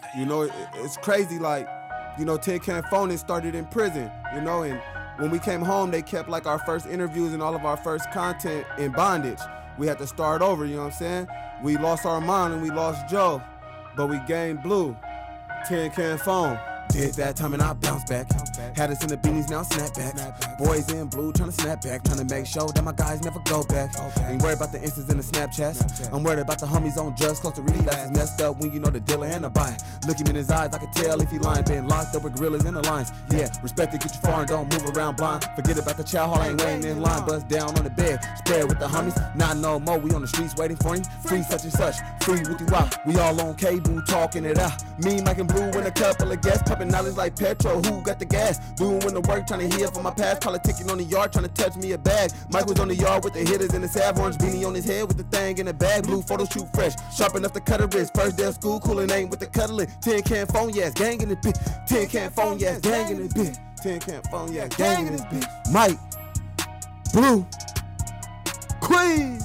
You know, it's crazy. Like, you know, Tin Can Phone, it started in prison, you know, and when we came home, they kept like our first interviews and all of our first content in bondage. We had to start over, you know what I'm saying? We lost Armand and we lost Joe, but we gained Blue. Tin Can Phone. Did that time and I bounced back. Had us in the beanies, now snap back. Boys in blue trying to snap back. Trying to make sure that my guys never go back. Ain't worried about the instance in the Snapchats. I'm worried about the homies on drugs. Close to relapse is messed up when you know the dealer and the buyer. Look him in his eyes, I can tell if he lying. Been locked up with gorillas in the lines. Yeah, respect to get you far and don't move around blind. Forget about the chow hall, I ain't waiting in line. Bust down on the bed, spread with the homies. Not no more, we on the streets waiting for him. Free such and such, free with you rock. We all on cable talking it out. Me, Mike, and Blue, and a couple of guests. Pumping knowledge like petrol, who got the gas? Doing the work, trying to heal from my past. Politicking on the yard, trying to touch me a bag. Mike was on the yard with the hitters and the salve. Orange beanie on his head with the thing in the bag. Blue photo shoot fresh, sharp enough to cut a wrist. First day of school, coolin' ain't with the cuddling. Tin Can Phone, yes, gang in the bitch. Tin Can Phone, yes, gang in the bitch. Tin Can Phone, yes, gang in this bitch. Mike, Blue, Queens.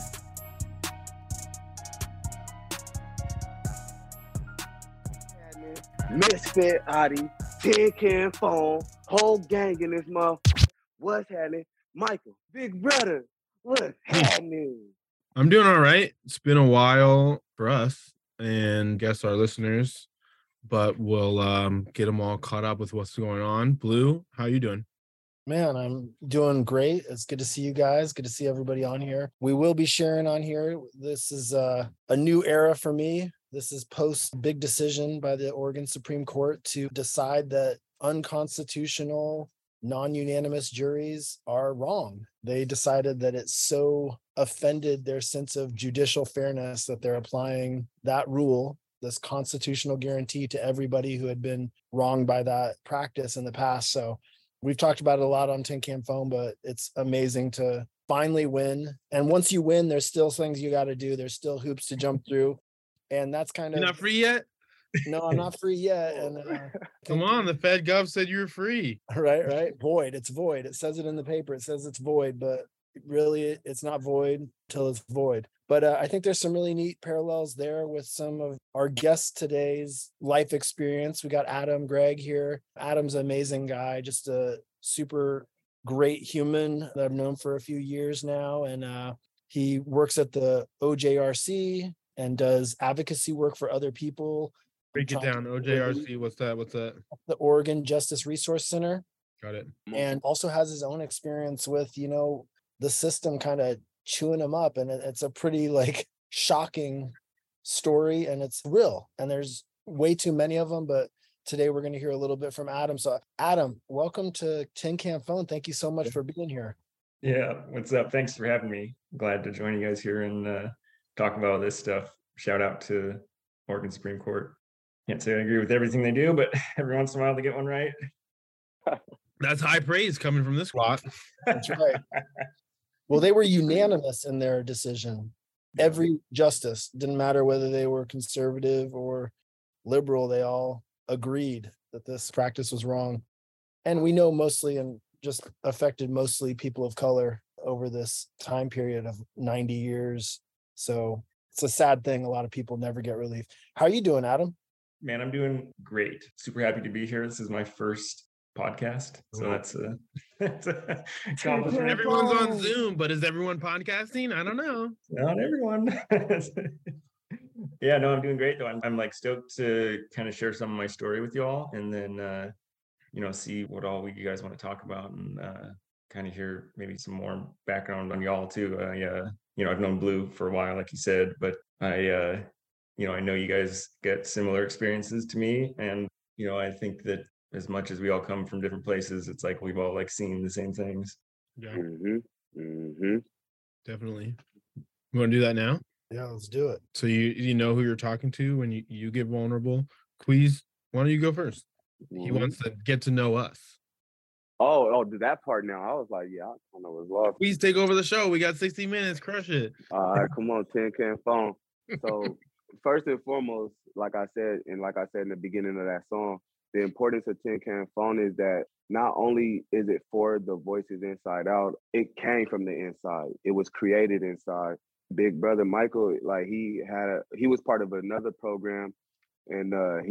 Misfit Adi, Tin Can Phone, whole gang in this month. What's happening? Michael, big brother, what's happening? I'm doing all right. It's been a while for us and guess our listeners, but we'll get them all caught up with what's going on. Blue, how you doing? Man, I'm doing great. It's good to see you guys. Good to see everybody on here. We will be sharing on here. This is a new era for me. This is post big decision by the Oregon Supreme Court to decide that unconstitutional, non-unanimous juries are wrong. They decided that it so offended their sense of judicial fairness that they're applying that rule, this constitutional guarantee, to everybody who had been wronged by that practice in the past. So we've talked about it a lot on Tin Can Phone, but it's amazing to finally win. And once you win, there's still things you got to do. There's still hoops to jump through. And that's kind of... You're not free yet? No, I'm not free yet. And come on, the Fed Gov said you were free. Right. Void. It's void. It says it in the paper. It says it's void, but really it's not void until it's void. But I think there's some really neat parallels there with some of our guests today's life experience. We got Adam Gregg here. Adam's an amazing guy, just a super great human that I've known for a few years now. And he works at the OJRC and does advocacy work for other people. Break it down. OJRC, what's that? The Oregon Justice Resource Center. Got it. And also has his own experience with, the system kind of chewing him up. And it's a pretty shocking story, and it's real. And there's way too many of them, but today we're going to hear a little bit from Adam. So Adam, welcome to Tin Can Phone. Thank you so much for being here. Yeah. What's up? Thanks for having me. Glad to join you guys here and talk about all this stuff. Shout out to Oregon Supreme Court. Can't say I agree with everything they do, but every once in a while they get one right. That's high praise coming from this squad. That's right. Well, they were unanimous in their decision. Every justice, didn't matter whether they were conservative or liberal, they all agreed that this practice was wrong. And we know mostly, and just affected mostly, people of color over this time period of 90 years. So it's a sad thing. A lot of people never get relief. How are you doing, Adam? Man, I'm doing great. Super happy to be here. This is my first podcast. So that's accomplishment. Everyone's on Zoom, but is everyone podcasting? I don't know. Not everyone. Yeah, no, I'm doing great though. I'm stoked to kind of share some of my story with you all, and then see what all you guys want to talk about, and kind of hear maybe some more background on y'all too. I've known Blue for a while, like you said, but I know you guys get similar experiences to me, and I think that as much as we all come from different places, it's like we've all seen the same things. Yeah. Definitely. You want to do that now? Yeah, let's do it. So you know who you're talking to when you get vulnerable. Queez, why don't you go first? He wants to get to know us. Oh, do that part now. I was like, yeah, I don't know what's lost. Please take over the show. We got 60 minutes. Crush it. All right, come on, Tin Can Phone. So first and foremost, like I said in the beginning of that song, the importance of Tin Can Phone is that not only is it for the voices inside out, it came from the inside. It was created inside. Big brother Michael, he was part of another program and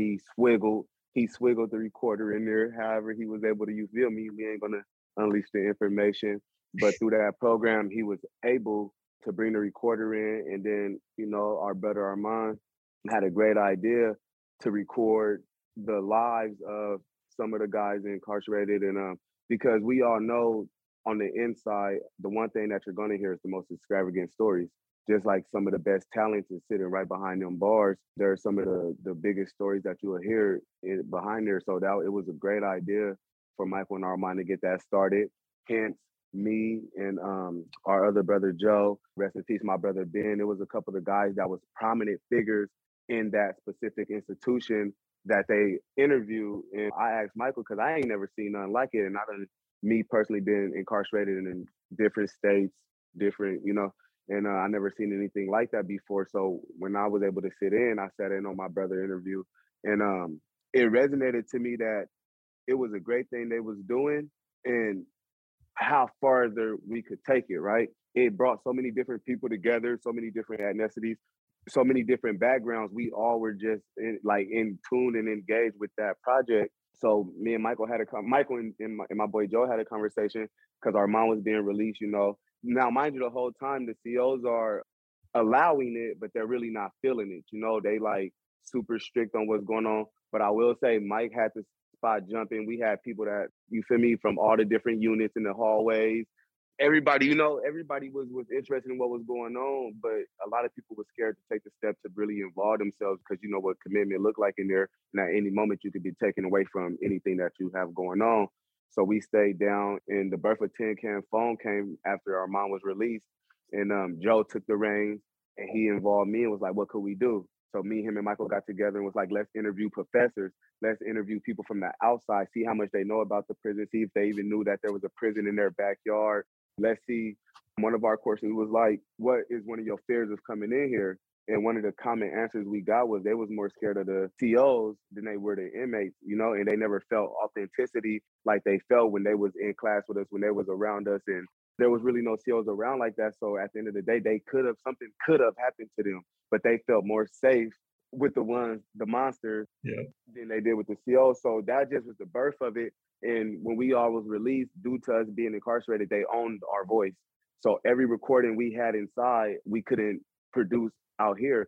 he swiggled the recorder in there. However, he was able to, you feel me? We ain't gonna unleash the information, but through that program, he was able to bring the recorder in, and then our brother Armand had a great idea to record the lives of some of the guys incarcerated, and because we all know on the inside, the one thing that you're gonna hear is the most extravagant stories. Just like some of the best talents is sitting right behind them bars, there are some of the biggest stories that you will hear behind there. So that it was a great idea for Michael and Armand to get that started. Hence, me and our other brother Joe, rest in peace, my brother Ben. It was a couple of guys that was prominent figures in that specific institution that they interviewed. And I asked Michael, because I ain't never seen nothing like it. And me personally been incarcerated in different states, different, and I never seen anything like that before. So when I was able to sit in, I sat in on my brother interview, and it resonated to me that it was a great thing they was doing and how farther we could take it, right? It brought so many different people together, so many different ethnicities, so many different backgrounds. We all were just in tune and engaged with that project. So me and Michael Michael and my boy Joe had a conversation because our mom was being released, Now, mind you, the whole time the COs are allowing it, but they're really not feeling it. They like super strict on what's going on. But I will say Mike had to spot jumping. We had people that, you feel me, from all the different units in the hallways. Everybody, everybody was interested in what was going on, but a lot of people were scared to take the step to really involve themselves because you know what commitment looked like in there. And at any moment, you could be taken away from anything that you have going on. So we stayed down, and the birth of Tin Can Phone came after our mom was released. And Joe took the reins, and he involved me and was like, what could we do? So me, him, and Michael got together and was like, let's interview professors. Let's interview people from the outside, see how much they know about the prison, see if they even knew that there was a prison in their backyard. Let's see. One of our courses was like, what is one of your fears of coming in here? And one of the common answers we got was they was more scared of the TOs than they were the inmates, and they never felt authenticity like they felt when they was in class with us, when they was around us. And there was really no COs around like that. So at the end of the day, something could have happened to them, but they felt more safe with the monsters than they did with the COs. So that just was the birth of it. And when we all was released, due to us being incarcerated, they owned our voice. So every recording we had inside, we couldn't produce out here.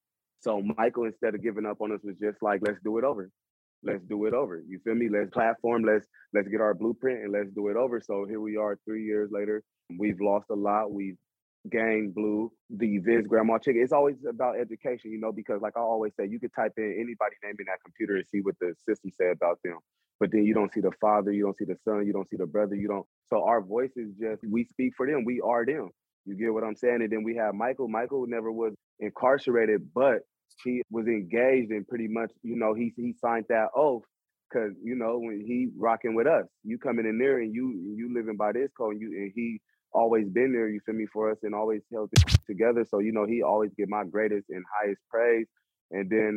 So Michael, instead of giving up on us, was just like, let's do it over. Let's do it over. You feel me? Let's platform, let's get our blueprint and let's do it over. So here we are 3 years later. We've lost a lot. We've gained Blue, the Viz Grandma Chicken. It's always about education, because like I always say, you could type in anybody name in that computer and see what the system say about them. But then you don't see the father, you don't see the son, you don't see the brother, you don't. So our voice is just, we speak for them. We are them. You get what I'm saying? And then we have Michael. Michael never was incarcerated, but he was engaged and pretty much, he signed that oath because, when he rocking with us, you coming in there and you living by this code and he always been there, you feel me, for us and always held it together. So, he always get my greatest and highest praise. And then,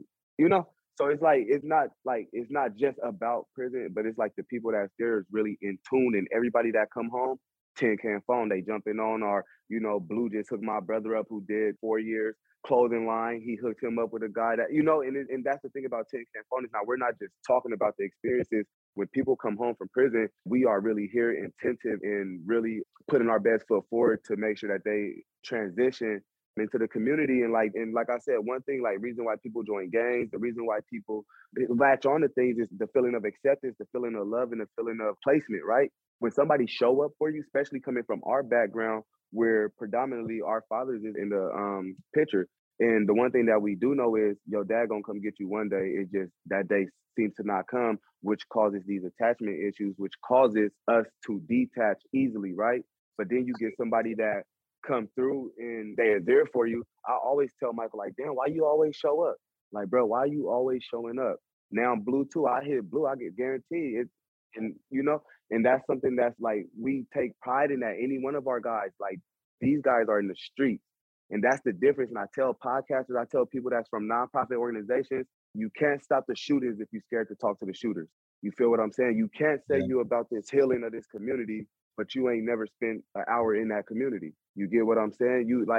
so it's not just about prison, but it's like the people that's there is really in tune, and everybody that come home, Tin Can Phone, they jumping on. Or, Blue just hooked my brother up who did 4 years clothing line. He hooked him up with a guy that, and that's the thing about Tin Can Phone is now we're not just talking about the experiences. When people come home from prison, we are really here attentive and really putting our best foot forward to make sure that they transition into the community. And like I said, one thing, like reason why people join gangs, the reason why people latch on to things is the feeling of acceptance, the feeling of love, and the feeling of placement, right? When somebody show up for you, especially coming from our background, where predominantly our fathers is in the picture. And the one thing that we do know is your dad gonna come get you one day. It's just that day seems to not come, which causes these attachment issues, which causes us to detach easily, right? But then you get somebody that come through and they are there for you. I always tell Michael, like, damn, why you always show up? Like, bro, why you always showing up? Now I'm Blue too. I hit Blue, I get guaranteed it. And that's something that's like, we take pride in that. Any one of our guys, like these guys are in the streets. And that's the difference. And I tell podcasters, I tell people that's from nonprofit organizations, you can't stop the shooters if you're scared to talk to the shooters. You feel what I'm saying? You can't say you about this healing of this community, but you ain't never spent an hour in that community. You get what I'm saying? You like,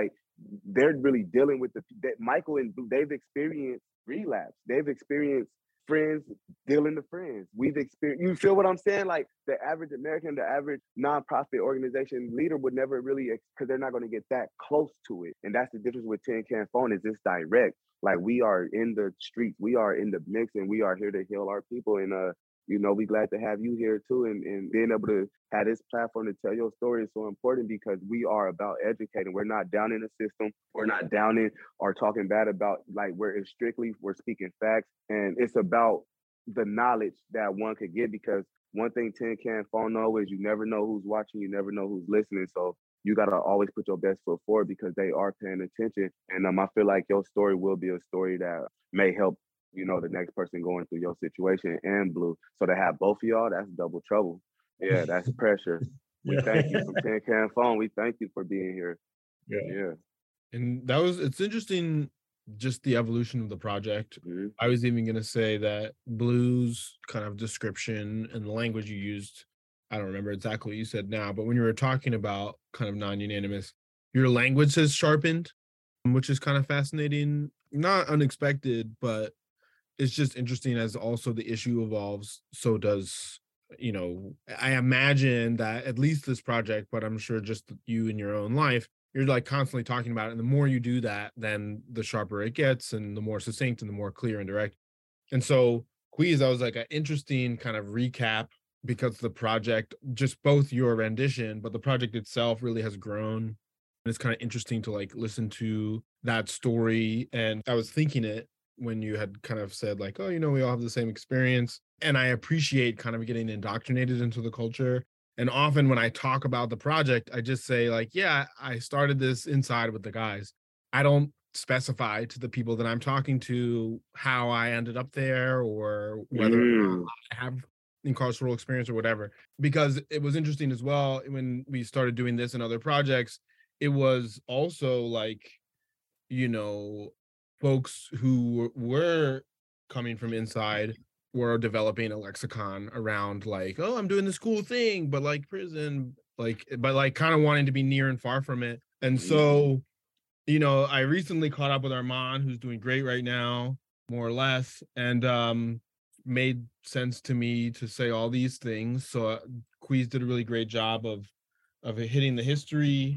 they're really dealing with that Michael and Blue, they've experienced relapse. They've experienced friends dealing to friends. We've experienced, you feel what I'm saying? Like the average American, the average nonprofit organization leader would never really, because they're not going to get that close to it. And that's the difference with Tin Can Phone, is it's direct. Like we are in the streets, we are in the mix, and we are here to heal our people. And you know, we glad to have you here too, and being able to have this platform to tell your story is so important, because we are about educating. We're not down in the system. We're not down in or talking bad about, like, we're speaking facts, and it's about the knowledge that one could get, because one thing Tin Can Phone know is you never know who's watching, you never know who's listening. So you gotta always put your best foot forward, because they are paying attention. And I feel like your story will be a story that may help, you know, the next person going through your situation, and Blue. So to have both of y'all, that's double trouble. Yeah, that's pressure. We thank you from Tin Can Phone. We thank you for being here. Yeah. And it's interesting, just the evolution of the project. Mm-hmm. I was even going to say that Blue's kind of description and the language you used, I don't remember exactly what you said now, but when you were talking about kind of non-unanimous, your language has sharpened, which is kind of fascinating, not unexpected, but it's just interesting as also the issue evolves. So does, you know, I imagine that at least this project, but I'm sure just you in your own life, you're like constantly talking about it. And the more you do that, then the sharper it gets, and the more succinct and the more clear and direct. And so Queez, that was like an interesting kind of recap, because the project, just both your rendition, but the project itself really has grown. And it's kind of interesting to like listen to that story. And I was thinking it when you had kind of said like, oh, you know, we all have the same experience. And I appreciate kind of getting indoctrinated into the culture. And often when I talk about the project, I just say like, yeah, I started this inside with the guys. I don't specify to the people that I'm talking to how I ended up there, or whether or not I have carceral experience or whatever, because it was interesting as well. When we started doing this and other projects, it was also like, you know, folks who were coming from inside were developing a lexicon around like, oh, I'm doing this cool thing, but like prison, like, but like kind of wanting to be near and far from it. And so, you know, I recently caught up with Armand, who's doing great right now, more or less, and made sense to me to say all these things. So Queez did a really great job of hitting the history,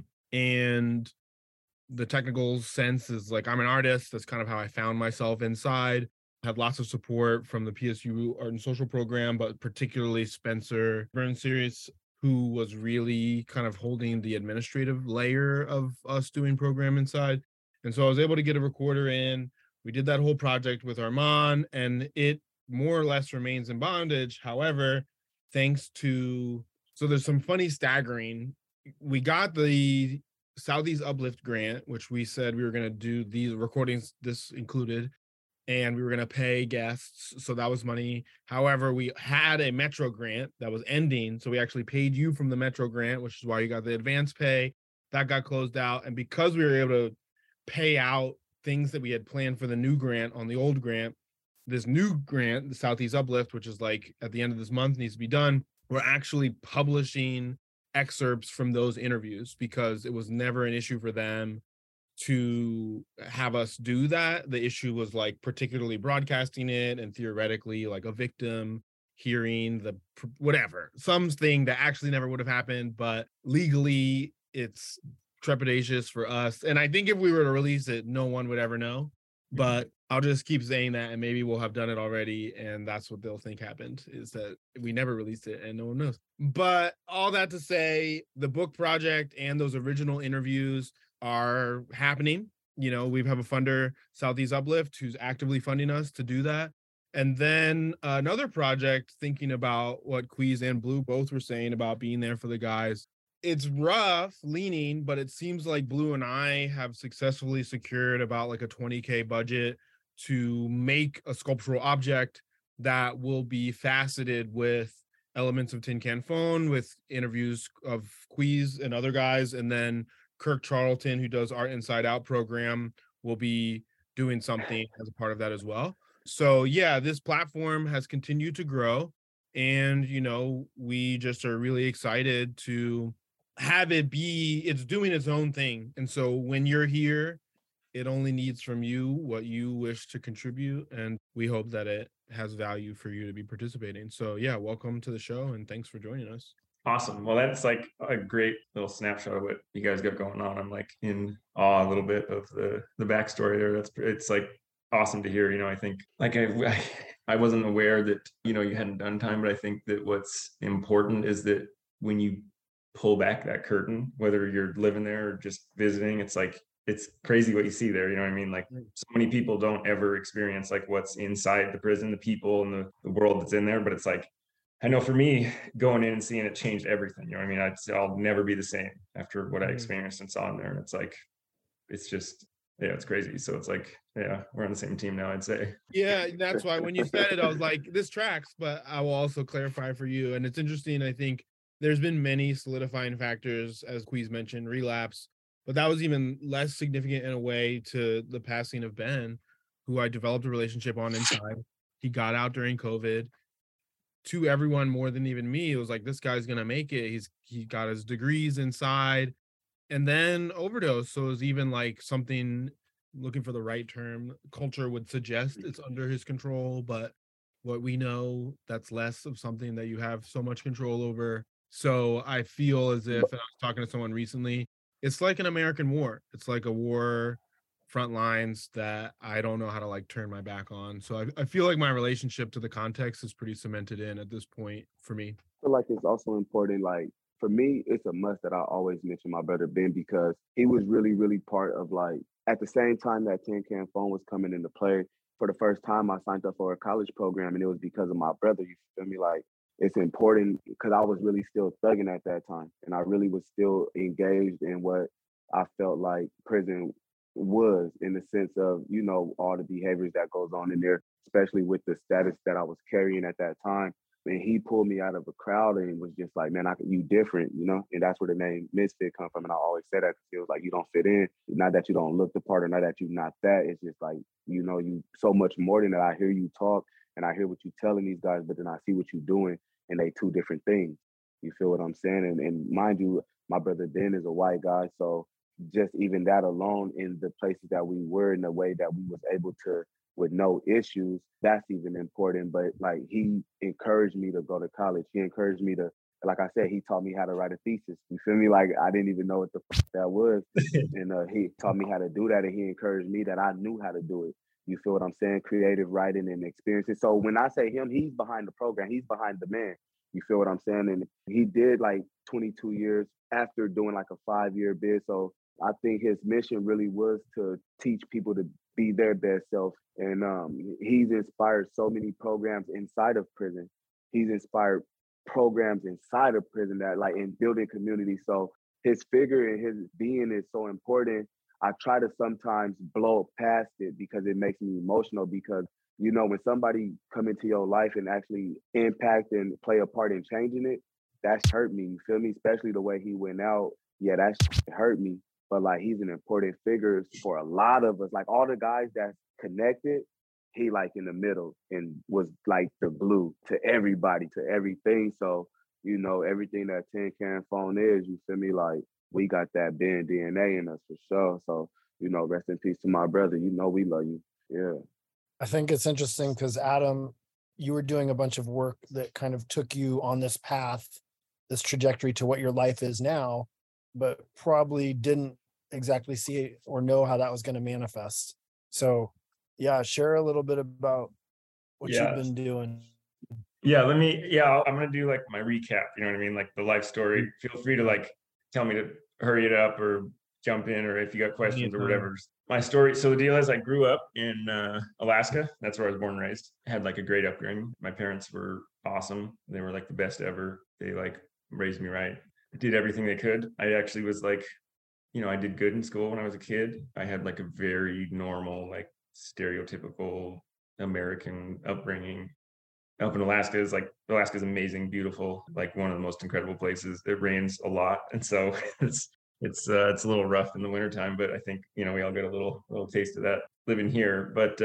and the technical sense is like, I'm an artist. That's kind of how I found myself inside. Had lots of support from the PSU Art and Social Program, but particularly Spencer Burns-Sirius, who was really kind of holding the administrative layer of us doing program inside. And so I was able to get a recorder in. We did that whole project with Armand, and it more or less remains in bondage. However, thanks to, so there's some funny staggering. We got the Southeast Uplift grant, which we said we were going to do these recordings, this included, and we were going to pay guests. So that was money. However, we had a Metro grant that was ending. So we actually paid you from the Metro grant, which is why you got the advance pay. That got closed out. And because we were able to pay out things that we had planned for the new grant on the old grant, this new grant, the Southeast Uplift, which is like at the end of this month needs to be done, we're actually publishing excerpts from those interviews, because it was never an issue for them to have us do that. The issue was like particularly broadcasting it, and theoretically like a victim hearing the whatever, something that actually never would have happened, but legally it's trepidatious for us. And I think if we were to release it, no one would ever know. But I'll just keep saying that, and maybe we'll have done it already, and that's what they'll think happened, is that we never released it and no one knows. But all that to say, the book project and those original interviews are happening. You know, we have a funder, Southeast Uplift, who's actively funding us to do that. And then another project, thinking about what Queez and Blue both were saying about being there for the guys. It's rough leaning, but it seems like Blue and I have successfully secured about like a $20,000 budget to make a sculptural object that will be faceted with elements of Tin Can Phone, with interviews of Queez and other guys. And then Kirk Charlton, who does Art Inside Out program, will be doing something as a part of that as well. So yeah, this platform has continued to grow. And, you know, we just are really excited to have it be, it's doing its own thing. And so when you're here, it only needs from you what you wish to contribute. And we hope that it has value for you to be participating. So yeah, welcome to the show and thanks for joining us. Awesome. Well, that's like a great little snapshot of what you guys got going on. I'm like in awe a little bit of the backstory there. It's like awesome to hear. I think like I wasn't aware that, you hadn't done time, but I think that what's important is that when you pull back that curtain, whether you're living there or just visiting, it's like, it's crazy what you see there. You know what I mean? Like so many people don't ever experience like what's inside the prison, the people and the world that's in there. But it's like, I know for me, going in and seeing it changed everything. You know what I mean? I'll never be the same after what I experienced and saw in there. And it's like, it's just, yeah, it's crazy. So it's like, yeah, we're on the same team now, I'd say. Yeah, that's why when you said it, I was like, this tracks, but I will also clarify for you. And it's interesting. I think there's been many solidifying factors, as Queez mentioned, relapse, but that was even less significant in a way to the passing of Ben, who I developed a relationship on inside. He got out during COVID. To everyone more than even me, it was like, this guy's gonna make it. He got his degrees inside, and then overdose. So it was even like something, looking for the right term, culture would suggest it's under his control, but what we know, that's less of something that you have so much control over. So I feel as if, and I was talking to someone recently, it's like an American war. It's like a war front lines that I don't know how to like turn my back on. So I feel like my relationship to the context is pretty cemented in at this point for me. I feel like it's also important, like for me, it's a must that I always mention my brother Ben, because he was really, really part of like, at the same time that Tin Can Phone was coming into play, for the first time I signed up for a college program, and it was because of my brother. You feel me? Like it's important because I was really still thugging at that time, and I really was still engaged in what I felt like prison was, in the sense of, all the behaviors that goes on in there, especially with the status that I was carrying at that time. And he pulled me out of a crowd and was just like, man, you different, and that's where the name Misfit come from. And I always say that because it was like, you don't fit in, not that you don't look the part or not that you're not that. It's just like, you so much more than that. I hear you talk and I hear what you're telling these guys, but then I see what you're doing, and they two different things. You feel what I'm saying? And mind you, my brother Ben is a white guy, so just even that alone, in the places that we were, in the way that we was able to, with no issues, that's even important. But like, he encouraged me to go to college. He encouraged me to, like I said, he taught me how to write a thesis. You feel me? Like I didn't even know what the that was. And he taught me how to do that. And he encouraged me that I knew how to do it. You feel what I'm saying? Creative writing and experiences. So when I say him, he's behind the program. He's behind the man. You feel what I'm saying? And he did like 22 years after doing like a 5-year bid. So I think his mission really was to teach people to be their best self. And he's inspired so many programs inside of prison. He's inspired programs inside of prison that like in building community. So his figure and his being is so important. I try to sometimes blow past it because it makes me emotional, because when somebody come into your life and actually impact and play a part in changing it, that's hurt me. You feel me? Especially the way he went out. Yeah, that hurt me. But like, he's an important figure for a lot of us. Like all the guys that's connected, he like in the middle and was like the glue to everybody, to everything. So, everything that Tin Can Phone is, you feel me? Like we got that Ben DNA in us for sure. So, rest in peace to my brother. We love you. Yeah. I think it's interesting because Adam, you were doing a bunch of work that kind of took you on this path, this trajectory to what your life is now, but probably didn't exactly see it or know how that was going to manifest. So yeah, share a little bit about what you've been doing. Yeah, I'm going to do like my recap, you know what I mean? Like the life story. Feel free to like tell me to hurry it up or jump in, or if you got questions or whatever. My story. So the deal is I grew up in Alaska. That's where I was born and raised. I had like a great upbringing. My parents were awesome. They were like the best ever. They like raised me right. Did everything they could. I actually was like, I did good in school when I was a kid. I had like a very normal, like stereotypical American upbringing. Up in Alaska is amazing, beautiful, like one of the most incredible places. It rains a lot. And so it's a little rough in the wintertime, but I think, we all get a little taste of that living here. But,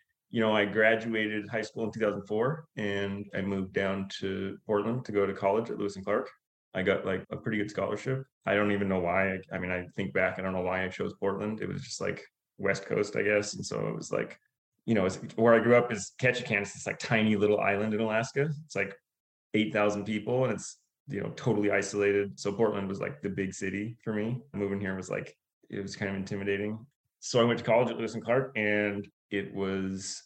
I graduated high school in 2004 and I moved down to Portland to go to college at Lewis and Clark. I got like a pretty good scholarship. I don't even know why. I mean, I think back, I don't know why I chose Portland. It was just like West Coast, I guess. And so it was like, where I grew up is Ketchikan. It's this like tiny little island in Alaska. It's like 8,000 people and it's, totally isolated. So Portland was like the big city for me. Moving here was like, it was kind of intimidating. So I went to college at Lewis and Clark, and it was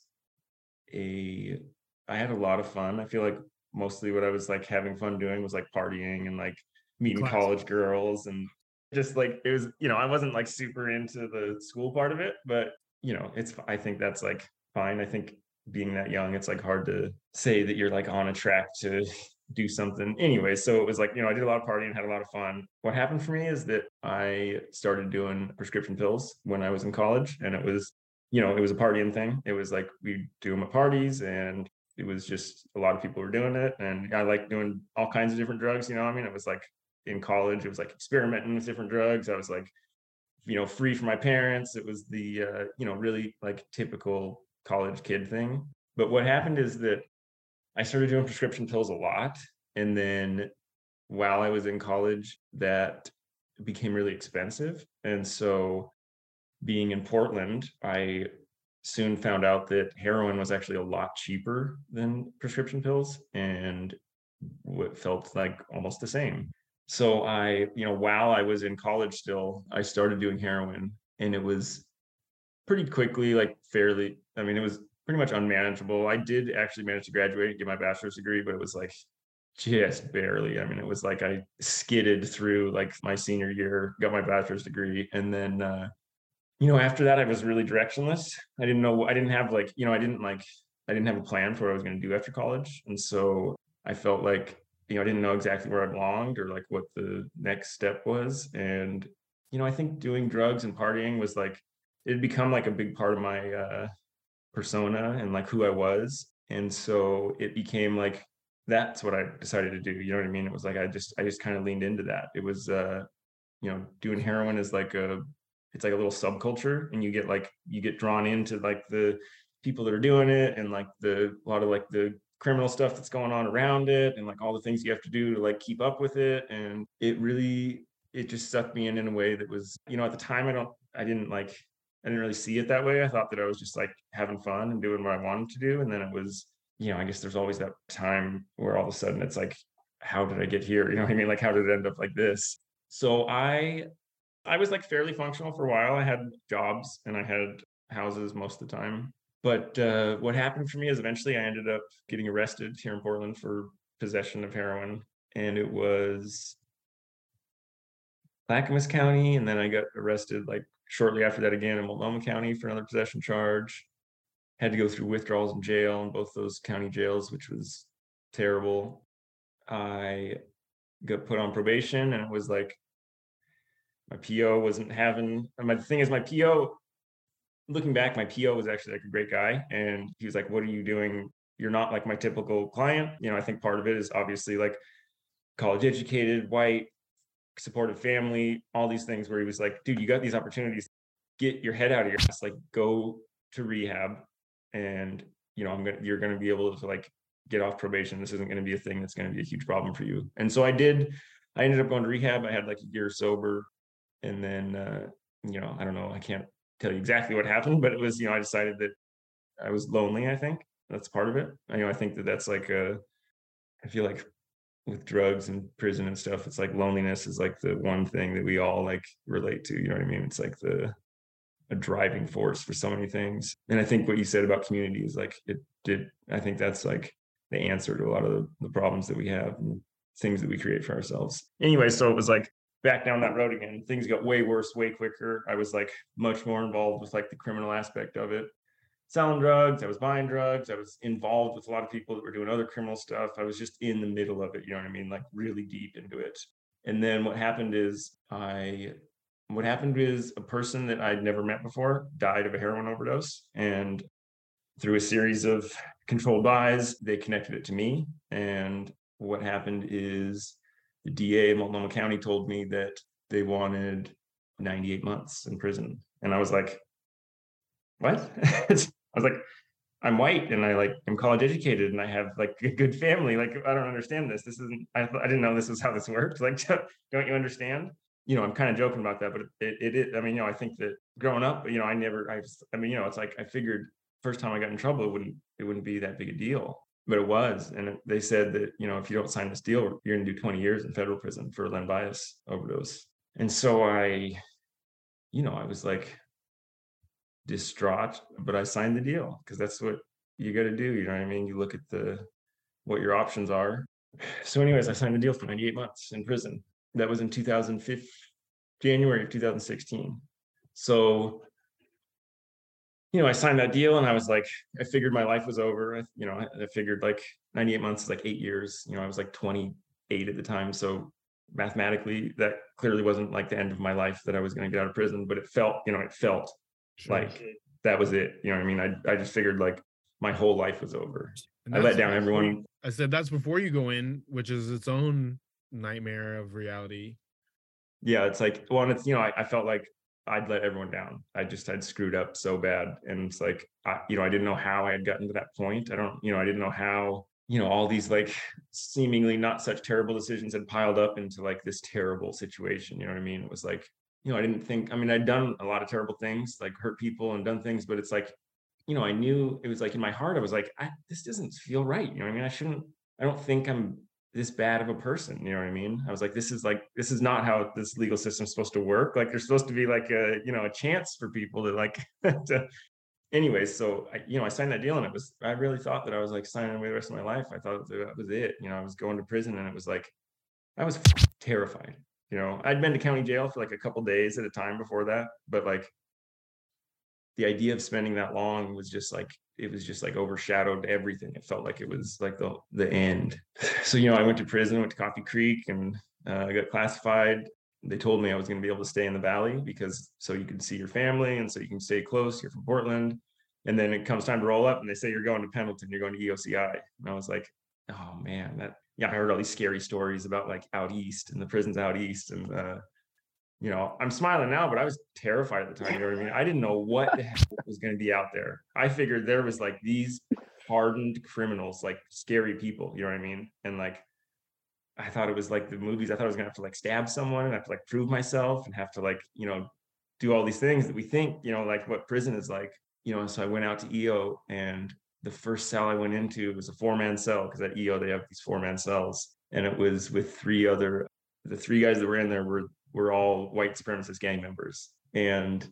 I had a lot of fun. I feel like mostly what I was like having fun doing was like partying and like meeting college girls, and just like it was, I wasn't like super into the school part of it, but I think that's like fine. I think being that young, it's like hard to say that you're like on a track to do something anyway. So it was like, I did a lot of partying, had a lot of fun. What happened for me is that I started doing prescription pills when I was in college, and it was a partying thing. It was like we do them at parties, and it was just a lot of people were doing it. And I like doing all kinds of different drugs. It was like in college, it was like experimenting with different drugs. I was like, free from my parents. It was the, really like typical college kid thing. But what happened is that I started doing prescription pills a lot. And then while I was in college, that became really expensive. And so being in Portland, I soon found out that heroin was actually a lot cheaper than prescription pills, and what felt like almost the same. So while I was in college still, I started doing heroin, and it was pretty quickly, like it was pretty much unmanageable. I did actually manage to graduate and get my bachelor's degree, but it was like just barely. It was like I skidded through like my senior year, got my bachelor's degree, and then after that, I was really directionless. I didn't know, I didn't have like, I didn't have a plan for what I was going to do after college. And so I felt like, I didn't know exactly where I belonged or like what the next step was. And, I think doing drugs and partying was like, it had become like a big part of my persona and like who I was. And so it became like, that's what I decided to do. You know what I mean? It was like, I just kind of leaned into that. It was, doing heroin is like it's like a little subculture, and you get drawn into like the people that are doing it, and like a lot of like the criminal stuff that's going on around it, and like all the things you have to do to like keep up with it. And it just sucked me in a way that was, at the time, I didn't really see it that way. I thought that I was just like having fun and doing what I wanted to do. And then it was, I guess there's always that time where all of a sudden it's like, how did I get here? You know what I mean? Like, how did it end up like this? So I was like fairly functional for a while. I had jobs and I had houses most of the time. But what happened for me is eventually I ended up getting arrested here in Portland for possession of heroin. And it was Clackamas County. And then I got arrested like shortly after that again in Multnomah County for another possession charge. Had to go through withdrawals in jail in both those county jails, which was terrible. I got put on probation, and it was like, my PO wasn't having, the thing is my PO, looking back, my PO was actually like a great guy. And he was like, what are you doing? You're not like my typical client. I think part of it is obviously like college educated, white, supportive family, all these things where he was like, dude, you got these opportunities, get your head out of your ass, like go to rehab. And, you're going to be able to like get off probation. This isn't going to be a thing that's going to be a huge problem for you. And so I ended up going to rehab. I had like a year sober. And then, I don't know, I can't tell you exactly what happened, but it was, I decided that I was lonely. I think that's part of it. I think that's like I feel like with drugs and prison and stuff, it's like loneliness is like the one thing that we all like relate to. You know what I mean? It's like a driving force for so many things. And I think what you said about community is like, I think that's like the answer to a lot of the problems that we have and things that we create for ourselves. Anyway, so it was like, back down that road again, things got way worse, way quicker. I was like much more involved with like the criminal aspect of it. Selling drugs, I was buying drugs, I was involved with a lot of people that were doing other criminal stuff. I was just in the middle of it, you know what I mean? Like really deep into it. And then what happened is a person that I'd never met before died of a heroin overdose. And through a series of controlled buys, they connected it to me. And what happened is the DA of Multnomah County told me that they wanted 98 months in prison. And I was like, what? I was like, I'm white and I like am college educated and I have like a good family. Like, I don't understand this. This isn't, I didn't know this was how this worked. Like, don't you understand? You know, I'm kind of joking about that, but I mean, you know, I think that growing up, you know, I mean, you know, it's like, I figured first time I got in trouble, it wouldn't be that big a deal, but it was. And they said that, you know, if you don't sign this deal, you're going to do 20 years in federal prison for Len Bias overdose. And so I was like distraught, but I signed the deal because that's what you got to do. You know what I mean? You look at what your options are. So anyways, I signed the deal for 98 months in prison. That was in January of 2016. So, you know, I signed that deal and I was like, I figured my life was over. I figured like 98 months is like 8 years. You know, I was like 28 at the time. So mathematically, that clearly wasn't like the end of my life that I was going to get out of prison, but it felt sure. Like that was it. You know what I mean? I just figured like my whole life was over. I let down everyone. I said that's before you go in, which is its own nightmare of reality. Yeah, it's like, well, and it's, you know, I felt like I'd let everyone down. I'd screwed up so bad. And it's like, I didn't know how I had gotten to that point. I didn't know how, you know, all these like seemingly not such terrible decisions had piled up into like this terrible situation. You know what I mean? It was like, you know, I'd done a lot of terrible things, like hurt people and done things, but it's like, you know, I knew it was like in my heart, I was like, this doesn't feel right. You know what I mean? I don't think I'm this bad of a person. You know what I mean? I was like, this is not how this legal system's supposed to work. Like there's supposed to be like a chance for people to like, anyways. So I signed that deal and I really thought that I was like signing away the rest of my life. I thought that was it. You know, I was going to prison and it was like, I was terrified. You know, I'd been to county jail for like a couple days at a time before that, but like the idea of spending that long was just like, it was just like overshadowed everything. It felt like it was like the end. So, you know, I went to prison, went to Coffee Creek, and I got classified. They told me I was going to be able to stay in the Valley because so you could see your family and so you can stay close. You're from Portland. And then it comes time to roll up and they say, you're going to Pendleton, you're going to EOCI. And I was like, oh man, I heard all these scary stories about like out east and the prisons out east. And, you know, I'm smiling now, but I was terrified at the time. You know what I mean? I didn't know what the heck was going to be out there. I figured there was like these hardened criminals, like scary people, you know what I mean? And like, I thought it was like the movies. I thought I was going to have to like stab someone and have to like prove myself and have to like, you know, do all these things that we think, you know, like what prison is like, you know. So I went out to EO and the first cell I went into was a 4-man cell because at EO they have these 4-man cells. And it was with the 3 guys that were in there were all white supremacist gang members. And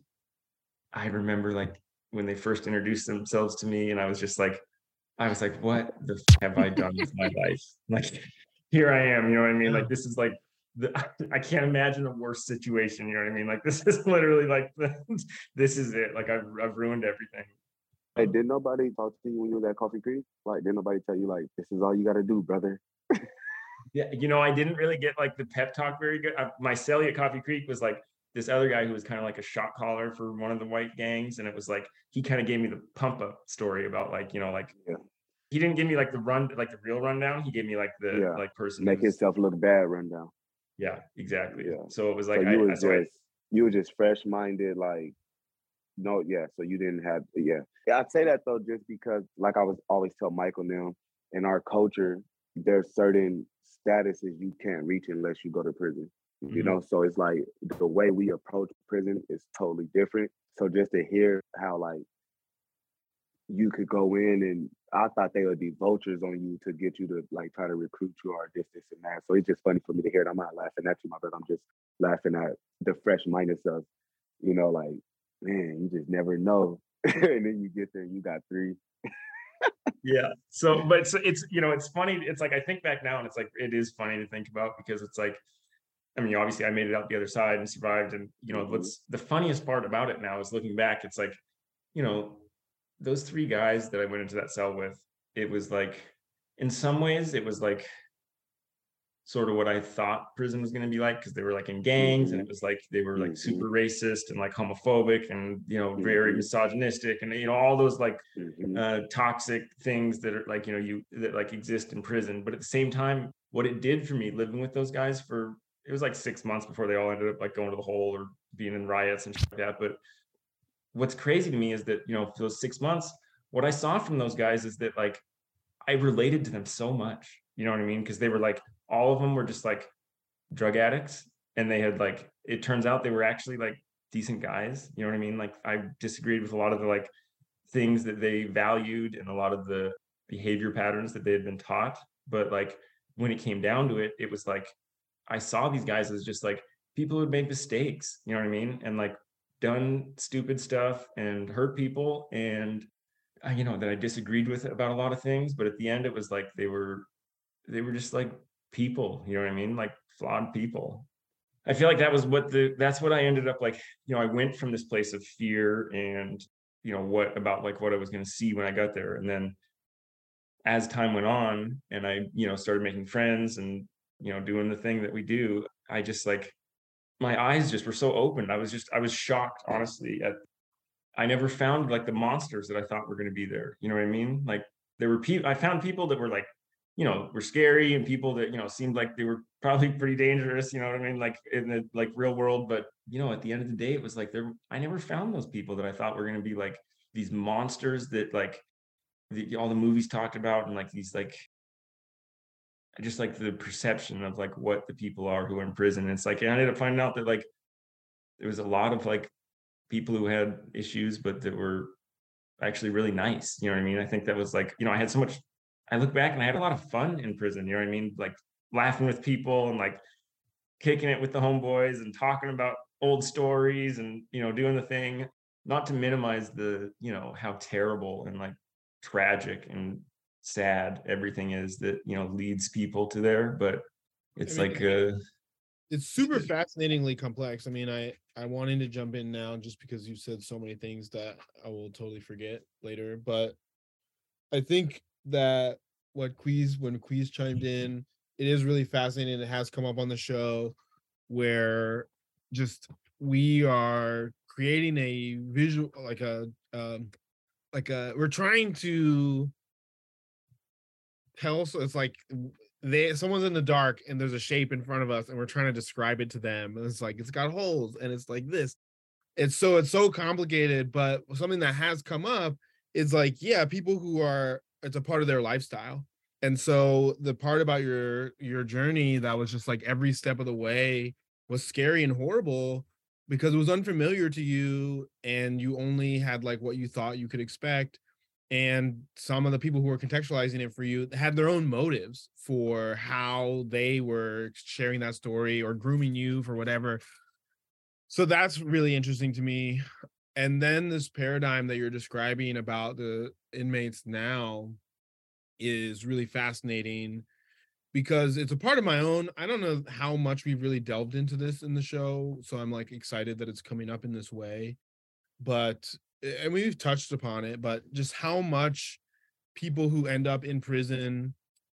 I remember like when they first introduced themselves to me and I was like, what the have I done with my life? Like, here I am, you know what I mean? Like, this is like, I can't imagine a worse situation, you know what I mean? Like, this is literally like, this is it. Like, I've ruined everything. Hey, did nobody talk to you when you were at Coffee Creek? Like, did nobody tell you, like, this is all you got to do, brother? Yeah, you know, I didn't really get like the pep talk very good. My cellie at Coffee Creek was like this other guy who was kind of like a shot caller for one of the white gangs. And it was like, he kind of gave me the pump up story about like, you know, like, yeah. He didn't give me like the real rundown. He gave me like the like person. Make himself look bad rundown. Yeah, exactly. Yeah. So it was like, so you were just fresh minded, like, no, yeah. So you didn't have, yeah. I'd say that though, just because like I was always tell Michael now, in our culture, there's certain statuses you can't reach unless you go to prison. Mm-hmm. You know, so it's like the way we approach prison is totally different. So just to hear how like you could go in and I thought they would be vultures on you to get you to like try to recruit you or this and that. So it's just funny for me to hear it. I'm not laughing at you, my brother. I'm just laughing at the fresh mindedness of, you know, like, man, you just never know. And then you get there and you got 3. Yeah. So, but it's, you know, it's funny. It's like, I think back now and it's like, it is funny to think about because it's like, I mean, obviously I made it out the other side and survived. And, you know, what's the funniest part about it now is looking back, it's like, you know, those 3 guys that I went into that cell with, it was like, in some ways, it was like sort of what I thought prison was going to be like, because they were like in gangs and it was like, they were like super racist and like homophobic and, you know, very misogynistic and, you know, all those like toxic things that are like, you know, that like exist in prison. But at the same time, what it did for me living with those guys it was like 6 months before they all ended up like going to the hole or being in riots and shit like that. But what's crazy to me is that, you know, for those 6 months, what I saw from those guys is that like I related to them so much, you know what I mean? Because they were like, all of them were just like drug addicts, and they had like, it turns out they were actually like decent guys, you know what I mean? Like I disagreed with a lot of the like things that they valued and a lot of the behavior patterns that they had been taught, but like when it came down to it, it was like I saw these guys as just like people who would make mistakes, you know what I mean? And like done stupid stuff and hurt people, and you know, that I disagreed with about a lot of things, but at the end it was like they were just like people, you know what I mean? Like flawed people. I feel like that was that's what I ended up like, you know, I went from this place of fear and, you know, what about like what I was going to see when I got there. And then as time went on and I, you know, started making friends and, you know, doing the thing that we do, I just like, my eyes just were so open. I was shocked, honestly, at I never found like the monsters that I thought were going to be there. You know what I mean? Like there were people, I found people that were like, you know, were scary, and people that, you know, seemed like they were probably pretty dangerous, you know what I mean? Like in the like real world. But, you know, at the end of the day, it was like I never found those people that I thought were going to be like these monsters that like all the movies talked about, and like these like, just like the perception of like what the people are who are in prison. And it's like, I ended up finding out that like there was a lot of like people who had issues, but that were actually really nice. You know what I mean? I think that was like, you know, I look back and I had a lot of fun in prison, you know what I mean? Like laughing with people and like kicking it with the homeboys and talking about old stories and, you know, doing the thing, not to minimize the, you know, how terrible and like tragic and sad everything is that, you know, leads people to there. But it's it's super fascinatingly complex. I mean, I wanted to jump in now just because you said so many things that I will totally forget later. But I think that when Queez chimed in, it is really fascinating. It has come up on the show where just we are creating a visual, we're trying to tell. So it's like someone's in the dark and there's a shape in front of us and we're trying to describe it to them, and it's like it's got holes and it's like this. It's so complicated. But something that has come up is like, yeah, people who are, it's a part of their lifestyle. And so the part about your journey that was just like every step of the way was scary and horrible because it was unfamiliar to you and you only had like what you thought you could expect. And some of the people who were contextualizing it for you had their own motives for how they were sharing that story or grooming you for whatever. So that's really interesting to me. And then this paradigm that you're describing about the inmates now is really fascinating because it's a part of my own. I don't know how much we've really delved into this in the show, so I'm like excited that it's coming up in this way. But and we've touched upon it, but just how much people who end up in prison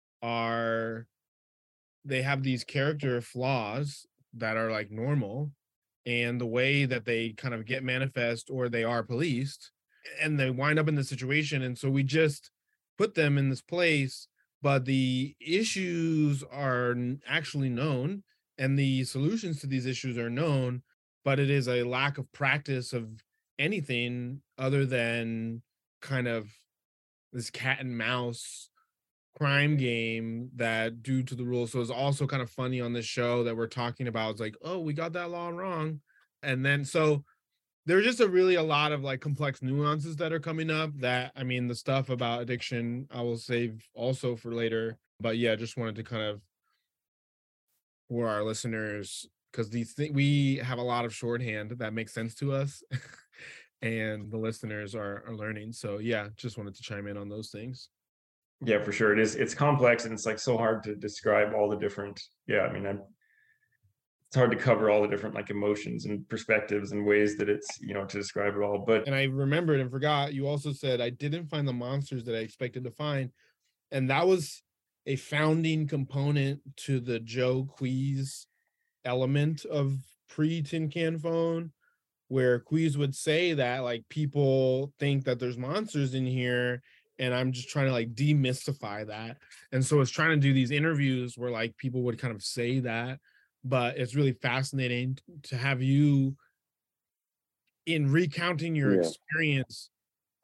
they have these character flaws that are like normal, and the way that they kind of get manifest or they are policed and they wind up in the situation. And so we just put them in this place, but the issues are actually known and the solutions to these issues are known, but it is a lack of practice of anything other than kind of this cat and mouse crime game that due to the rules. So it's also kind of funny on this show that we're talking about. It's like, oh, we got that law wrong. And then so there's just a lot of like complex nuances that are coming up that, I mean, the stuff about addiction, I will save also for later. But yeah, just wanted to kind of, for our listeners, because we have a lot of shorthand that makes sense to us and the listeners are learning. So yeah, just wanted to chime in on those things. Yeah, for sure. It's complex and it's like so hard to describe all the different, I mean, it's hard to cover all the different like emotions and perspectives and ways that it's, you know, to describe it all. But and I remembered and forgot, you also said I didn't find the monsters that I expected to find. And that was a founding component to the Joe Queez element of pre-Tin Can Phone, where Queez would say that like people think that there's monsters in here, and I'm just trying to like demystify that. And so it's trying to do these interviews where like people would kind of say that, but it's really fascinating to have you in recounting your experience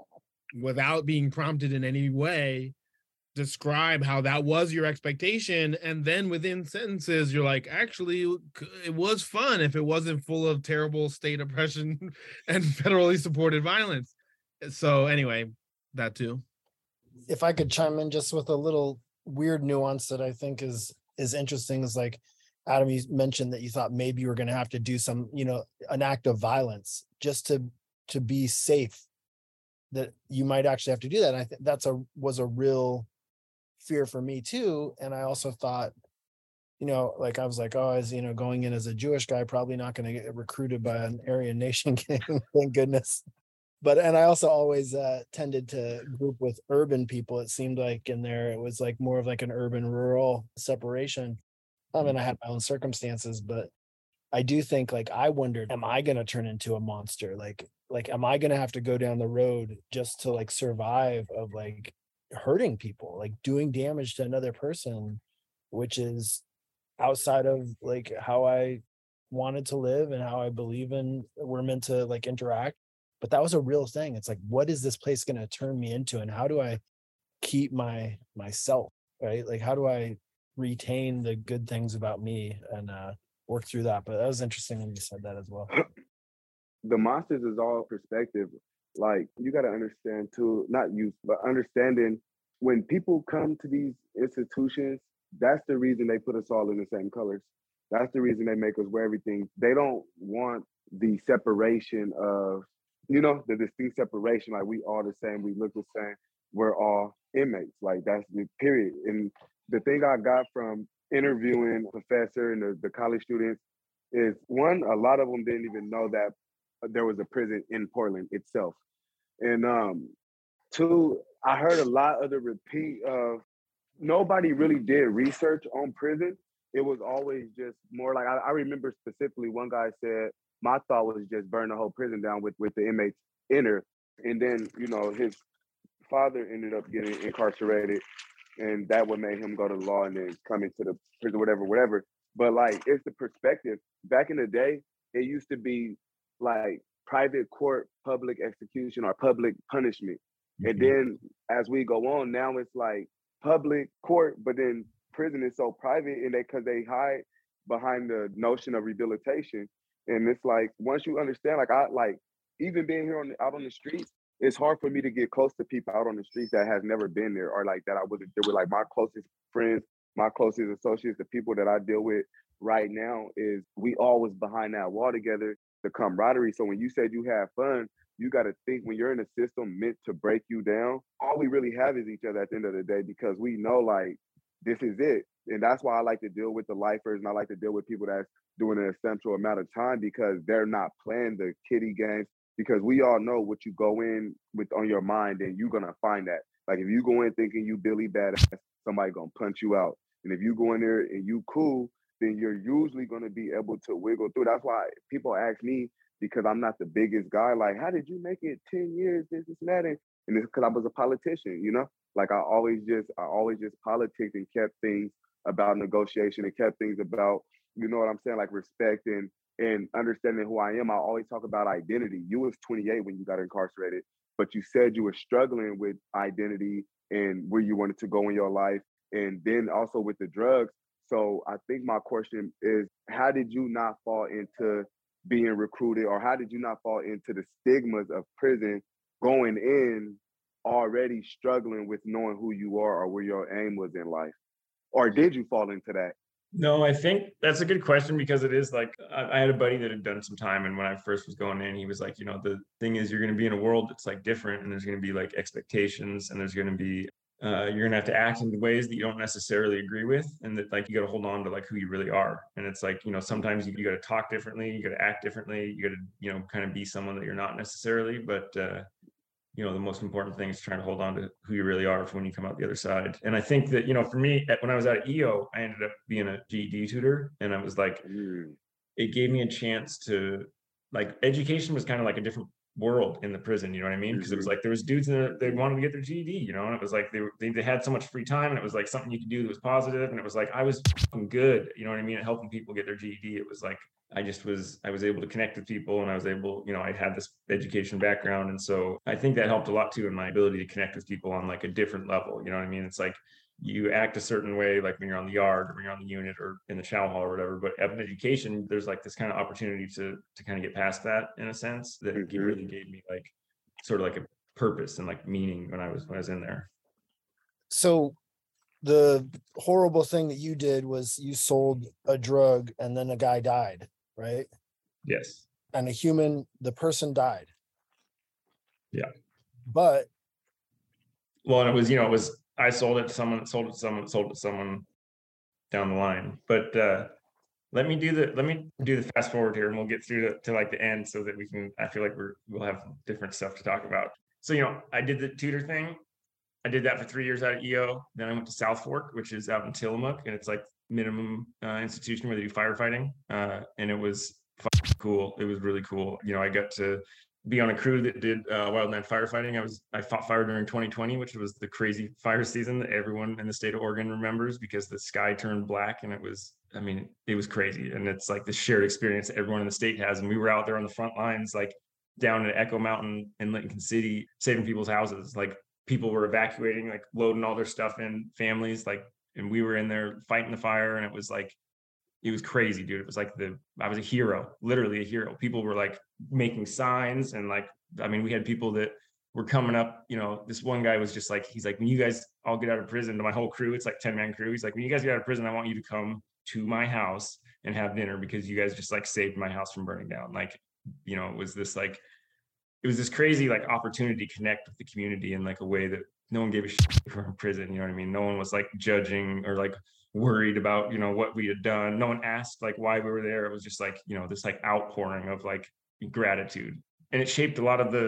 without being prompted in any way, describe how that was your expectation, and then within sentences you're like, actually it was fun if it wasn't full of terrible state oppression and federally supported violence. So anyway, that too. If I could chime in just with a little weird nuance that I think is interesting, is like, Adam, you mentioned that you thought maybe you were going to have to do some, an act of violence just to be safe, that you might actually have to do that. And I think was a real fear for me too. And I also thought, like I was like, oh, as going in as a Jewish guy, probably not going to get recruited by an Aryan Nation gang, thank goodness. And I also always tended to group with urban people. It seemed like in there, it was like more of like an urban rural separation. I mean, I had my own circumstances, but I do think, like, I wondered, am I going to turn into a monster? Like, am I going to have to go down the road just to like survive of like hurting people, like doing damage to another person, which is outside of like how I wanted to live and how I believe in we're meant to like interact. But that was a real thing. It's like, what is this place going to turn me into, and how do I keep myself, right? Like, how do I retain the good things about me and work through that? But that was interesting when you said that as well. The monsters is all perspective. Like, you got to understand too, not you, but understanding when people come to these institutions, that's the reason they put us all in the same colors. That's the reason they make us wear everything. They don't want the separation of, the distinct separation. Like, we all the same, we look the same, we're all inmates. Like, that's the period. And the thing I got from interviewing professor and the college students is, one, a lot of them didn't even know that there was a prison in Portland itself. And two, I heard a lot of the repeat of nobody really did research on prison. It was always just more like, I remember specifically one guy said, my thought was just burn the whole prison down with the inmates in her. And then, his father ended up getting incarcerated, and that would make him go to law and then come into the prison, whatever. But like, it's the perspective. Back in the day, it used to be like private court, public execution, or public punishment. Mm-hmm. And then as we go on, now it's like public court, but then prison is so private, and because they hide behind the notion of rehabilitation. And it's like, once you understand, like even being here out on the streets, it's hard for me to get close to people out on the streets that has never been there, or like that I wasn't there with. Like, my closest friends, my closest associates, the people that I deal with right now, is we all was behind that wall together, the camaraderie. So when you said you have fun, you got to think, when you're in a system meant to break you down, all we really have is each other at the end of the day, because we know, like, this is it. And that's why I like to deal with the lifers, and I like to deal with people that's doing an essential amount of time, because they're not playing the kiddie games. Because we all know what you go in with on your mind, and you're gonna find that. Like, if you go in thinking you Billy Badass, somebody gonna punch you out. And if you go in there and you cool, then you're usually gonna be able to wiggle through. That's why people ask me, because I'm not the biggest guy, like, how did you make it 10 years, this and that? And it's because I was a politician, Like, I always just politicked and kept things about negotiation, and kept things about, you know what I'm saying, like respect and understanding who I am. I always talk about identity. You was 28 when you got incarcerated, but you said you were struggling with identity and where you wanted to go in your life, and then also with the drugs. So I think my question is, how did you not fall into being recruited, or how did you not fall into the stigmas of prison, going in already struggling with knowing who you are or where your aim was in life? Or did you fall into that? No, I think that's a good question, because it is like, I had a buddy that had done some time, and when I first was going in, he was like, the thing is, you're going to be in a world that's like different, and there's going to be like expectations, and there's going to be you're going to have to act in ways that you don't necessarily agree with, and that like you got to hold on to like who you really are. And it's like, sometimes you got to talk differently, you got to act differently, you got to kind of be someone that you're not necessarily, but the most important thing is trying to hold on to who you really are for when you come out the other side. And I think that, for me, when I was at EO, I ended up being a GED tutor, and I was like, it gave me a chance to, like, education was kind of like a different world in the prison, you know what I mean? Because it was like there was dudes in there, they wanted to get their GED, you know, and it was like they had so much free time, and it was like something you could do that was positive, and it was like I was good, you know what I mean, at helping people get their GED. It was like I was able to connect with people, and I was able, you know, I had this education background, and so I think that helped a lot too in my ability to connect with people on like a different level, you know what I mean? It's like you act a certain way, like when you're on the yard or when you're on the unit or in the chow hall or whatever. But at an education, there's like this kind of opportunity to kind of get past that in a sense that really gave me like sort of like a purpose and like meaning when I was in there. So the horrible thing that you did was you sold a drug and then a guy died, right? Yes. And the person died. Yeah. But well, and it was I sold it to someone, sold it to someone down the line. But let me do the fast forward here, and we'll get through to like the end so that I feel like we'll have different stuff to talk about. So, you know, I did the tutor thing. I did that for 3 years out at EO. Then I went to South Fork, which is out in Tillamook, and it's like minimum institution where they do firefighting. And it was cool. It was really cool. You know, I got to be on a crew that did wildland firefighting. I fought fire during 2020, which was the crazy fire season that everyone in the state of Oregon remembers because the sky turned black, and it was crazy. And it's like the shared experience that everyone in the state has. And we were out there on the front lines, like down at Echo Mountain in Lincoln City, saving people's houses. Like people were evacuating, like loading all their stuff in, families, like, and we were in there fighting the fire. And it was like, it was crazy, dude. It was like I was a hero, literally a hero. People were like making signs, and like, I mean, we had people that were coming up, you know, this one guy was just like, he's like, when you guys all get out of prison, to my whole crew, it's like 10-man crew. He's like, when you guys get out of prison, I want you to come to my house and have dinner because you guys just like saved my house from burning down. Like, you know, it was this crazy like opportunity to connect with the community in like a way that no one gave a shit for in prison. You know what I mean? No one was like judging or like worried about, you know, what we had done. No one asked like why we were there. It was just like, you know, this like outpouring of like gratitude. And it shaped a lot of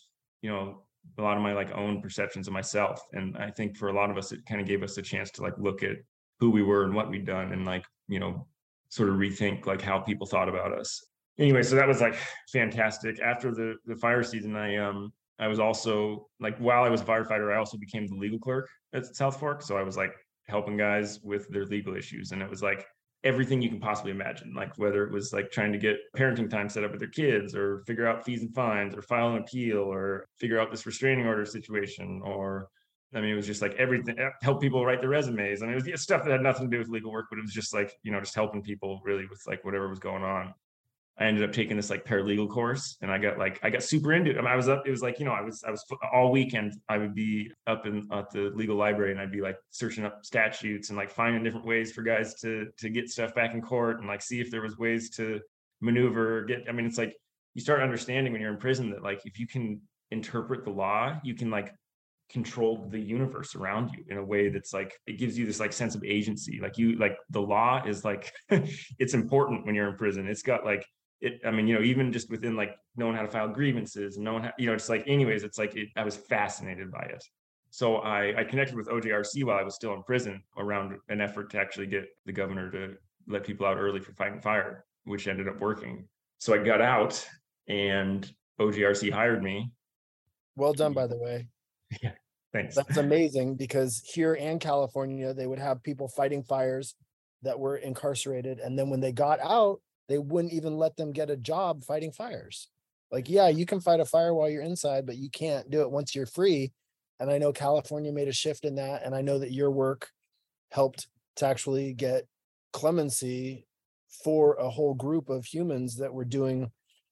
my like own perceptions of myself. And I think for a lot of us, it kind of gave us a chance to like look at who we were and what we'd done, and like, you know, sort of rethink like how people thought about us. Anyway, so that was like fantastic. After the fire season, I was also like, while I was a firefighter, I also became the legal clerk at South Fork. So I was like helping guys with their legal issues. And it was like everything you can possibly imagine, like whether it was like trying to get parenting time set up with their kids, or figure out fees and fines, or file an appeal, or figure out this restraining order situation, or I mean, it was just like everything, help people write their resumes. I mean, it was stuff that had nothing to do with legal work, but it was just like, you know, just helping people really with like whatever was going on. I ended up taking this like paralegal course, and I got super into it. I mean, it was like, you know, I was all weekend, I would be up at the legal library, and I'd be like searching up statutes and like finding different ways for guys to get stuff back in court, and like see if there was ways to maneuver, it's like you start understanding when you're in prison that like, if you can interpret the law, you can like control the universe around you in a way that's like, it gives you this like sense of agency. Like the law is like, it's important when you're in prison. It's got like, even just within like knowing how to file grievances and knowing how, it's like, anyways, it's like, I was fascinated by it. So I connected with OJRC while I was still in prison around an effort to actually get the governor to let people out early for fighting fire, which ended up working. So I got out and OJRC hired me. Well done, by the way. Yeah, thanks. That's amazing, because here in California, they would have people fighting fires that were incarcerated. And then when they got out, they wouldn't even let them get a job fighting fires. Like, yeah, you can fight a fire while you're inside, but you can't do it once you're free. And I know California made a shift in that. And I know that your work helped to actually get clemency for a whole group of humans that were doing,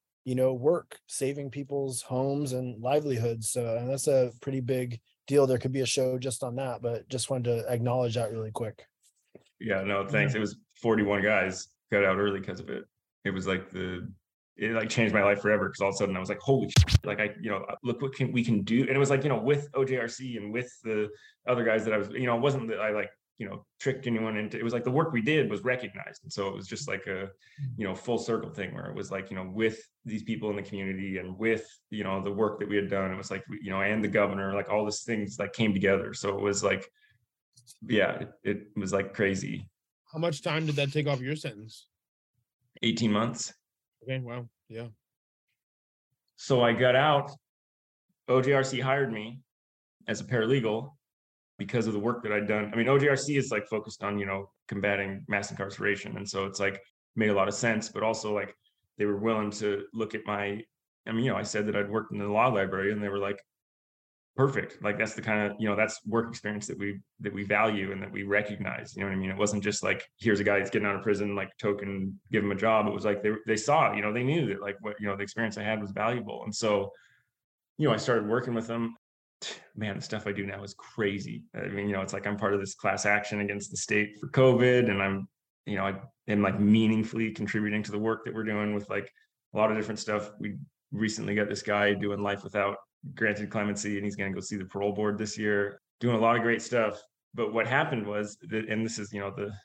work, saving people's homes and livelihoods. So, and that's a pretty big deal. There could be a show just on that, but just wanted to acknowledge that really quick. Yeah, no, thanks. It was 41 guys got out early because of it. It was like it changed my life forever, because all of a sudden I was like, holy shit, like look what we can do. And it was like, with OJRC and with the other guys that I was, it wasn't that I tricked anyone into, it was like the work we did was recognized. And so it was just like a, full circle thing where it was like, with these people in the community and with, the work that we had done, it was like, and the governor, like all these things like came together. So it was like, yeah, it was like crazy. How much time did that take off your sentence? 18 months. Okay, wow, yeah. So I got out. OJRC hired me as a paralegal because of the work that I'd done. I mean, OJRC is like focused on, combating mass incarceration. And so it's like made a lot of sense, but also like they were willing to look at I said that I'd worked in the law library, and they were like, perfect. Like that's the kind of, that's work experience that we value and that we recognize. You know what I mean? It wasn't just like, here's a guy that's getting out of prison, like token, give him a job. It was like they saw, they knew that like what, the experience I had was valuable. And so, I started working with them. Man, the stuff I do now is crazy. I mean, it's like I'm part of this class action against the state for COVID, and I'm, I am like meaningfully contributing to the work that we're doing with like a lot of different stuff. We recently got this guy doing life without granted clemency, and he's going to go see the parole board this year, doing a lot of great stuff. But what happened was that, and this is,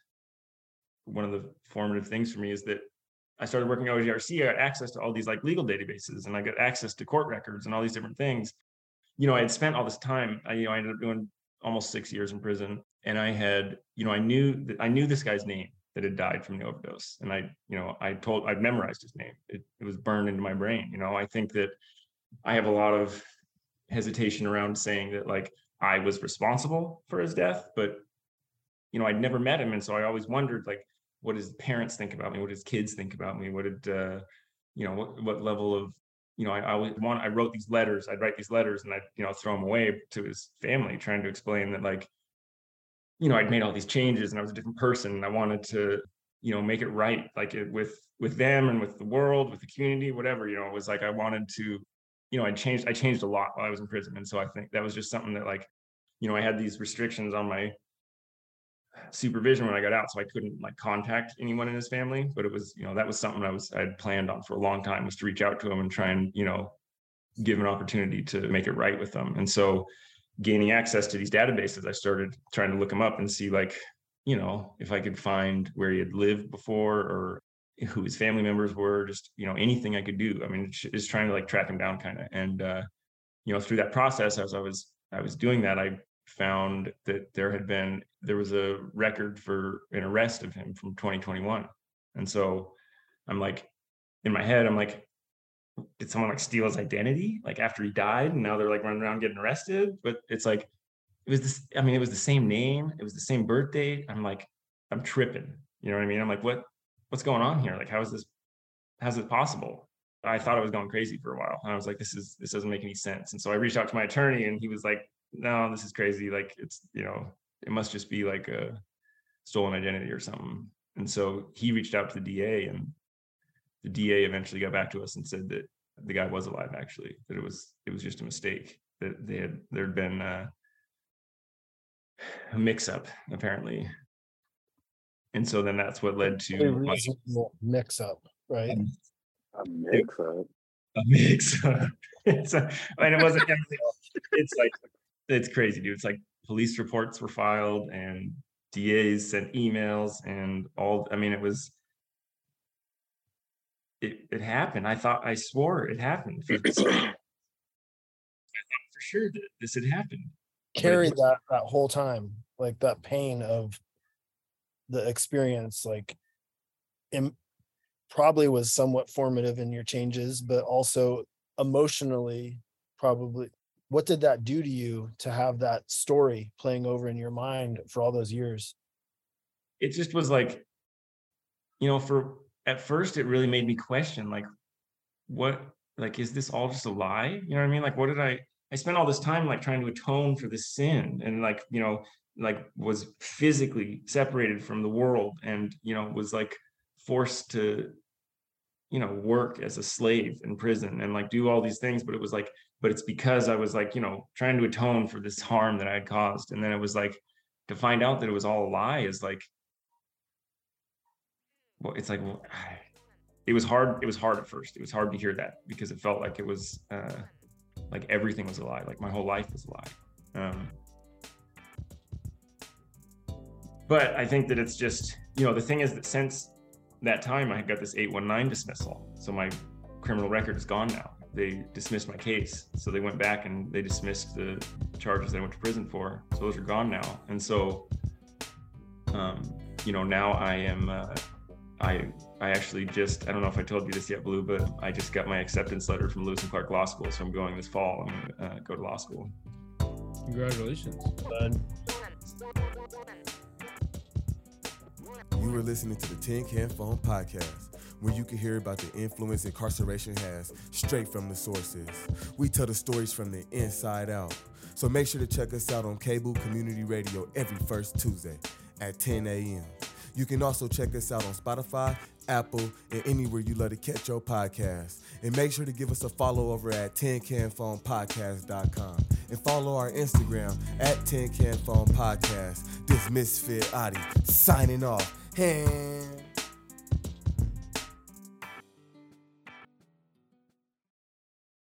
one of the formative things for me, is that I started working at OJRC. I got access to all these like legal databases, and I got access to court records and all these different things. I had spent all this time. I ended up doing almost 6 years in prison, and I had, I knew this guy's name that had died from the overdose, and I'd memorized his name. It was burned into my brain. I think that I have a lot of hesitation around saying that like I was responsible for his death, but I'd never met him, and so I always wondered like, what does parents think about me? What does kids think about me? What did what level of I wrote these letters. I'd write these letters, and I'd throw them away to his family, trying to explain that like I'd made all these changes and I was a different person, and I wanted to make it right, like with them and with the world, with the community, whatever. It was like I wanted to. I changed a lot while I was in prison. And so I think that was just something that like, I had these restrictions on my supervision when I got out, so I couldn't like contact anyone in his family. But it was, that was something I had planned on for a long time, was to reach out to him and try and, give an opportunity to make it right with them. And so gaining access to these databases, I started trying to look him up and see like, if I could find where he had lived before, or who his family members were, just, anything I could do. I mean, just trying to like track him down kind of. And, through that process, as I was doing that, I found that there was a record for an arrest of him from 2021. And so I'm like, in my head, I'm like, did someone like steal his identity? Like after he died, and now they're like running around getting arrested? But it's like, it was the same name. It was the same birth date. I'm like, I'm tripping. You know what I mean? I'm like, what's going on here? Like, how's it possible? I thought I was going crazy for a while, and I was like, this doesn't make any sense. And so I reached out to my attorney, and he was like, no, this is crazy. Like, it's, it must just be like a stolen identity or something. And so he reached out to the DA, and the DA eventually got back to us and said that the guy was alive, actually, that it was just a mistake, that there'd been a mix-up apparently. And so then that's what led to a mix-up, right? A mix-up. A mix-up. And it wasn't everything else. It's like, it's crazy, dude. It's like police reports were filed, and DAs sent emails, and all. I mean, it happened. I swore it happened. I thought for sure that this had happened. Carried that whole time, like that pain of the experience, like probably was somewhat formative in your changes, but also emotionally, probably. What did that do to you to have that story playing over in your mind for all those years? It just was like, at first it really made me question, like, what, like, is this all just a lie? You know what I mean? Like, what did I spent all this time like trying to atone for this sin, and like, like was physically separated from the world, and, was like forced to, work as a slave in prison and like do all these things. But it was like, but it's because I was like, trying to atone for this harm that I had caused. And then it was like, to find out that it was all a lie is like, well, it's like, well, it was hard. It was hard at first. It was hard to hear that, because it felt like it was like everything was a lie. Like my whole life was a lie. But I think that it's just, the thing is that since that time, I got this 819 dismissal. So my criminal record is gone now. They dismissed my case. So they went back and they dismissed the charges that I went to prison for. So those are gone now. And so, now I am I actually just, I don't know if I told you this yet, Blue, but I just got my acceptance letter from Lewis and Clark Law School. So I'm going this fall. I'm going to go to law school. Congratulations. You were listening to the Tin Can Phone Podcast, where you can hear about the influence incarceration has straight from the sources. We tell the stories from the inside out. So make sure to check us out on Cable Community Radio every first Tuesday at 10 a.m. You can also check us out on Spotify, Apple, and anywhere you love to catch your podcast. And make sure to give us a follow over at tincanphonepodcast.com and follow our Instagram at Tin Can Phone Podcast. This Misfit Adi signing off. Hand.